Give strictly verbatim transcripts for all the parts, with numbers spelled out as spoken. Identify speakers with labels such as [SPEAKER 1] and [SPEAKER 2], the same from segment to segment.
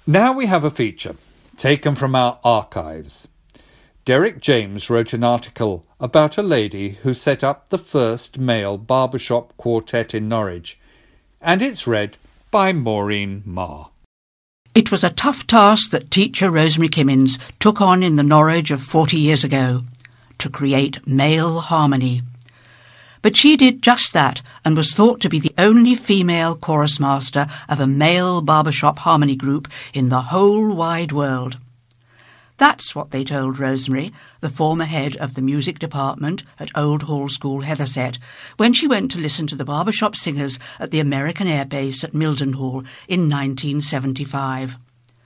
[SPEAKER 1] Now we have a feature, taken from our archives. Derek James wrote an article about a lady who set up the first male barbershop quartet in Norwich, and it's read by Maureen Marr.
[SPEAKER 2] It was a tough task that teacher Rosemary Kimmins took on in the Norwich of forty years ago, to create male harmony. But she did just that and was thought to be the only female chorus master of a male barbershop harmony group in the whole wide world. That's what they told Rosemary, the former head of the music department at Old Hall School, Heatherset, when she went to listen to the barbershop singers at the American Air Base at Mildenhall in nineteen seventy-five.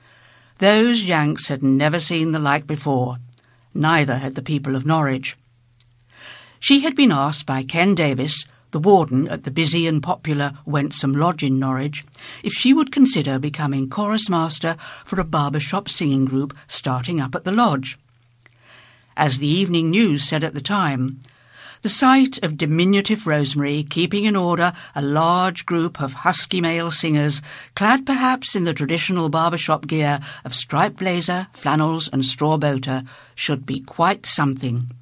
[SPEAKER 2] Those Yanks had never seen the like before. Neither had the people of Norwich. She had been asked by Ken Davis, the warden at the busy and popular Wensum Lodge in Norwich, if she would consider becoming chorus master for a barbershop singing group starting up at the lodge. As the Evening News said at the time, the sight of diminutive Rosemary keeping in order a large group of husky male singers, clad perhaps in the traditional barbershop gear of striped blazer, flannels and straw boater, should be quite something.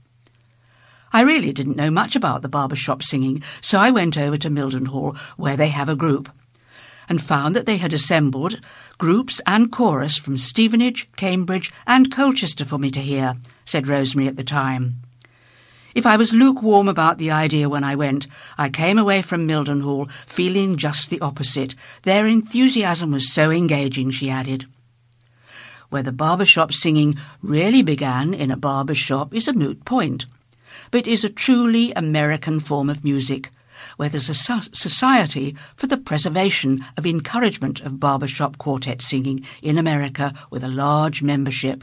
[SPEAKER 2] I really didn't know much about the barbershop singing, so I went over to Mildenhall, where they have a group, and found that they had assembled groups and chorus from Stevenage, Cambridge and Colchester for me to hear, said Rosemary at the time. If I was lukewarm about the idea when I went, I came away from Mildenhall feeling just the opposite. Their enthusiasm was so engaging, she added. Whether barbershop singing really began in a barbershop is a moot point, but is a truly American form of music, where there's a society for the preservation of encouragement of barbershop quartet singing in America with a large membership.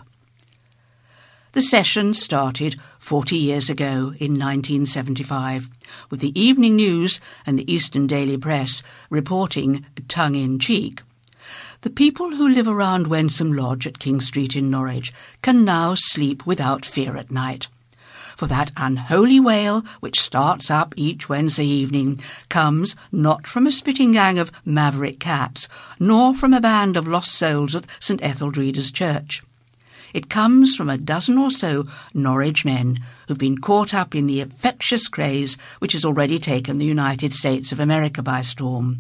[SPEAKER 2] The session started forty years ago in nineteen seventy-five, with the Evening News and the Eastern Daily Press reporting tongue-in-cheek. The people who live around Wensum Lodge at King Street in Norwich can now sleep without fear at night. For that unholy wail, which starts up each Wednesday evening, comes not from a spitting gang of maverick cats, nor from a band of lost souls at St Etheldreda's Church. It comes from a dozen or so Norwich men who've been caught up in the infectious craze which has already taken the United States of America by storm.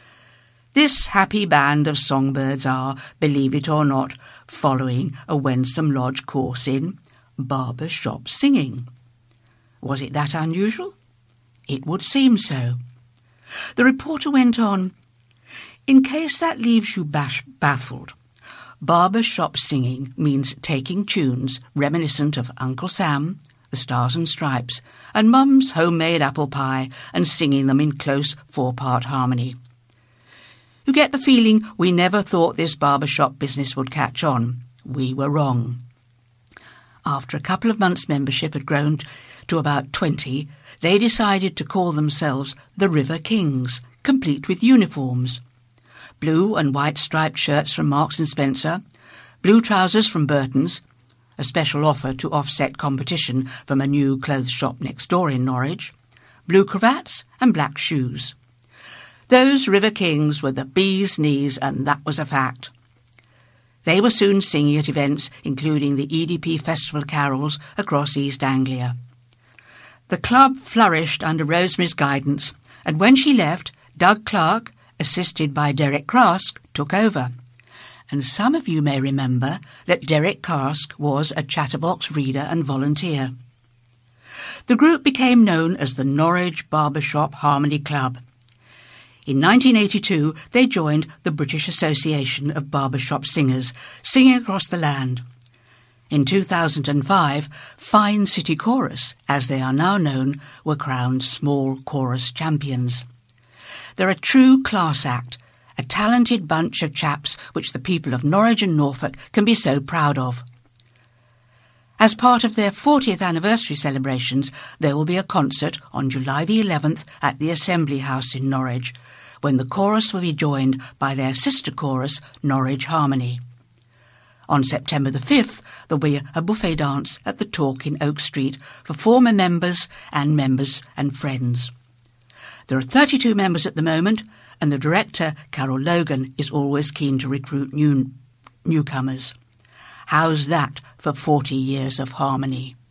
[SPEAKER 2] This happy band of songbirds are, believe it or not, following a Wensum Lodge course in barbershop singing. Was it that unusual? It would seem so. The reporter went on, in case that leaves you bash- baffled, barbershop singing means taking tunes reminiscent of Uncle Sam, the Stars and Stripes, and Mum's homemade apple pie and singing them in close four-part harmony. You get the feeling we never thought this barbershop business would catch on. We were wrong. After a couple of months' membership had grown to about twenty, they decided to call themselves the River Kings, complete with uniforms. Blue and white striped shirts from Marks and Spencer, blue trousers from Burton's, a special offer to offset competition from a new clothes shop next door in Norwich, blue cravats and black shoes. Those River Kings were the bee's knees, and that was a fact. They were soon singing at events including the E D P Festival carols across East Anglia. The club flourished under Rosemary's guidance, and when she left, Doug Clark, assisted by Derek Karsk, took over. And some of you may remember that Derek Karsk was a chatterbox reader and volunteer. The group became known as the Norwich Barbershop Harmony Club. In nineteen eighty-two, they joined the British Association of Barbershop Singers, singing across the land. In two thousand five, Fine City Chorus, as they are now known, were crowned Small Chorus Champions. They're a true class act, a talented bunch of chaps which the people of Norwich and Norfolk can be so proud of. As part of their fortieth anniversary celebrations, there will be a concert on July the eleventh at the Assembly House in Norwich, when the chorus will be joined by their sister chorus, Norwich Harmony. On September the fifth, there will be a buffet dance at the Talk in Oak Street for former members and members and friends. There are thirty-two members at the moment, and the director, Carol Logan, is always keen to recruit new, newcomers. How's that for forty years of harmony?